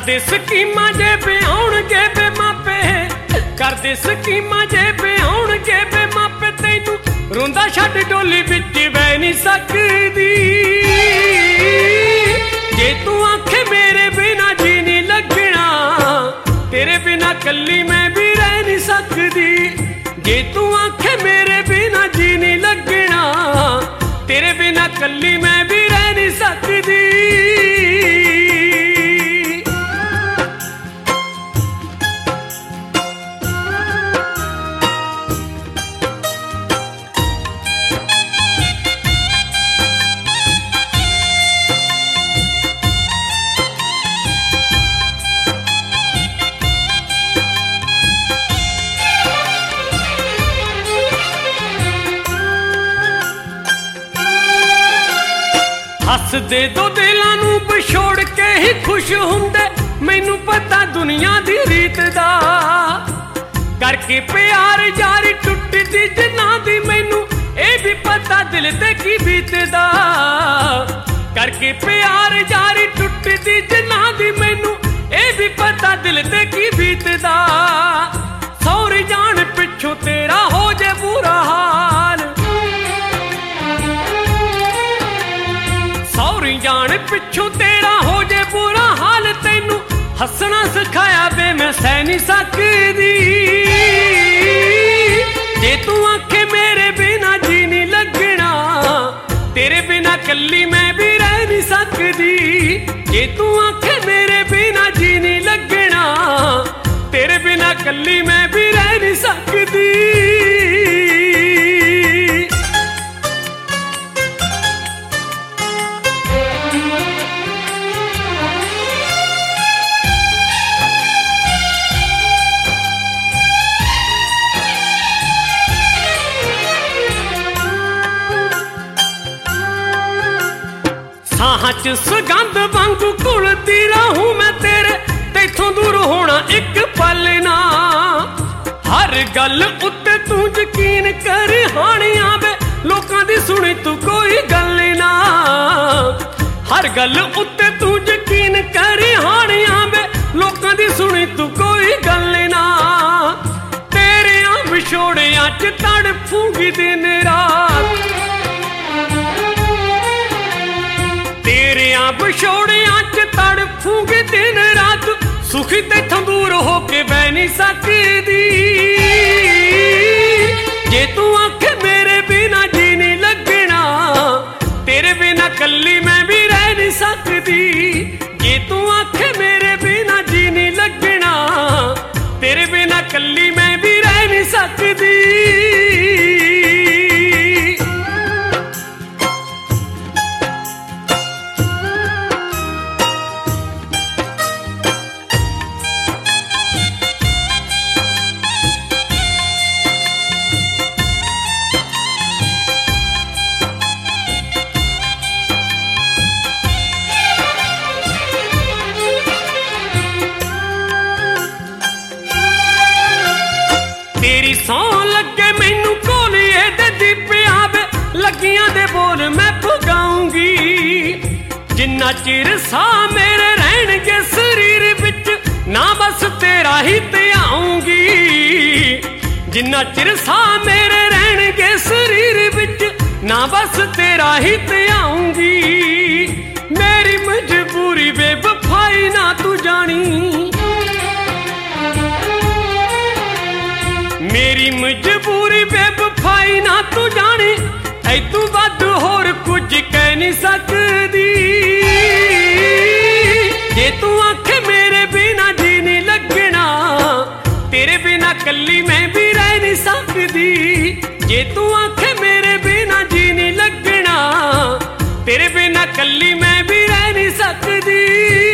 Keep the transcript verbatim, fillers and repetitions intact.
करदे स्कीमां जे ब्याउणगे बे मापे, करदे स्कीमां जे ब्याउणगे बे मापे, तैनू रोंदा छड्ड डोली विच बह नहीं सकदी। जे तू आखे मेरे बिना जी नहीं लगना, तेरे बिना कल्ली मैं भी रह नहीं सकदी। जे तू आखे मेरे बिना जी नहीं लगना, तेरे बिना कल्ली मैं भी रह नहीं सकदी। हसदे दो दिलां नूं विछोड़ के ही खुश हुंदे, मैनू पता दुनिया दी रीत दा। करके प्यार यारी टुटदी जिन्ना दी, मैनू ए भी पता दिल ते की बीतदा। करके प्यार यारी टुटदी जिन्ना दी, मैनू ए भी पता दिल ते की बीतदा। सौरी जान पिछों तेरा हो जे बुरा हाल, सौरी जान पिछों तेरा हो जे बुरा हाल, तैनू हसना सिखाया बे मैं सह नहीं सकदी। जे तू आखे मेरे बिना जी नहीं लगना, तेरे बिना कल्ली मैं भी रह नहीं सकदी। जे तू आखे मेरे बिना जी नहीं लगना, तेरे बिना कल्ली मैं भी रह नहीं सकदी। साहां च सुगंध वांगू घुलदी रहूं मैं तेरे, तैथों दूर होना एक पल ना। हर गल उत्ते तू यकीन कर हानिया वे, लोकां दी सुनी तू कोई गल ना। हर गल उत्ते तू यकीन कर हानिया वे, लोकां दी सुनी तू कोई गल ना। तेरे विछोड़ियां च तड़फूंगी दिन रात, तेरिया विछोड़ियां च तड़फूंगी दिन रात, सुखी तैथों दूर हो के बह नहीं सकदी। जे तू आखे मेरे बिना जी नहीं लगना, तेरे बिना कल्ली मैं भी रह नहीं सकदी। जे तू आखे मेरे बिना जी नहीं लगना, तेरे बिना कल्ली मैं भी रह नहीं सकदी। तेरी सौं लगे मैनू कोलिए दे दीपिया वे, लगियां दे बोल मैं पुगाऊंगी। जिन्ना चिर सा मेरे रहणगे शरीर विच, ना बस तेरा ही ध्याऊंगी। जिन्ना चिर सा मेरे रहणगे शरीर विच, ना बस तेरा ही ध्याऊंगी। मेरी मजबूरी बेवफाई ना तू जानी, मेरी मजबूरी बेवफाई ना तू जानी। ऐ तू वध होर कुछ कह नहीं सकदी। जे तू आखे मेरे बिना जी नहीं लगना, तेरे बिना कल्ली मैं भी रह नहीं सकदी। जे तू आखे मेरे बिना जी नहीं लगना, तेरे बिना कल्ली मैं भी रह नहीं सकदी।